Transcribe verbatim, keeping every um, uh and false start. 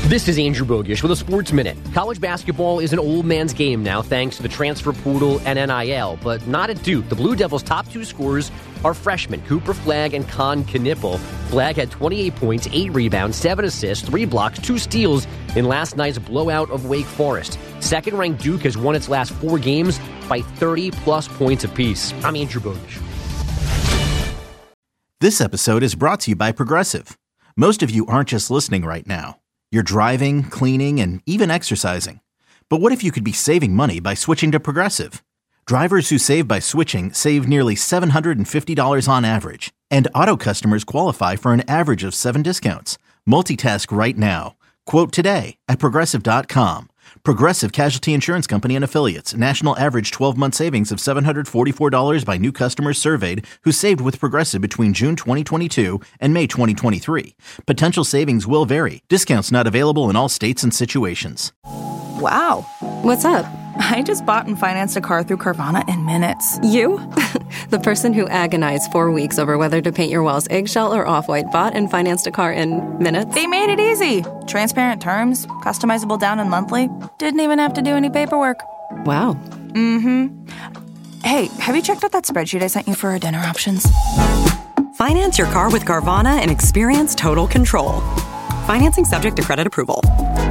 This is Andrew Bogish with a Sports Minute. College basketball is an old man's game now thanks to the transfer portal and N I L, but not at Duke. The Blue Devils' top two scorers are freshmen Cooper Flagg and Con Knippel. Flagg had twenty-eight points, eight rebounds, seven assists, three blocks, two steals in last night's blowout of Wake Forest. Second-ranked Duke has won its last four games by thirty-plus points apiece. I'm Andrew Bogish. This episode is brought to you by Progressive. Most of you aren't just listening right now. You're driving, cleaning, and even exercising. But what if you could be saving money by switching to Progressive? Drivers who save by switching save nearly seven hundred fifty dollars on average. And auto customers qualify for an average of seven discounts. Multitask right now. Quote today at Progressive dot com. Progressive Casualty Insurance Company and Affiliates. National average twelve-month savings of seven hundred forty-four dollars by new customers surveyed who saved with Progressive between June twenty twenty-two and May twenty twenty-three. Potential savings will vary. Discounts not available in all states and situations. Wow. What's up? I just bought and financed a car through Carvana in minutes. You? The person who agonized four weeks over whether to paint your walls eggshell or off-white bought and financed a car in minutes? They made it easy. Transparent terms, customizable down and monthly. Didn't even have to do any paperwork. Wow. Mm-hmm. Hey, have you checked out that spreadsheet I sent you for our dinner options? Finance your car with Carvana and experience total control. Financing subject to credit approval.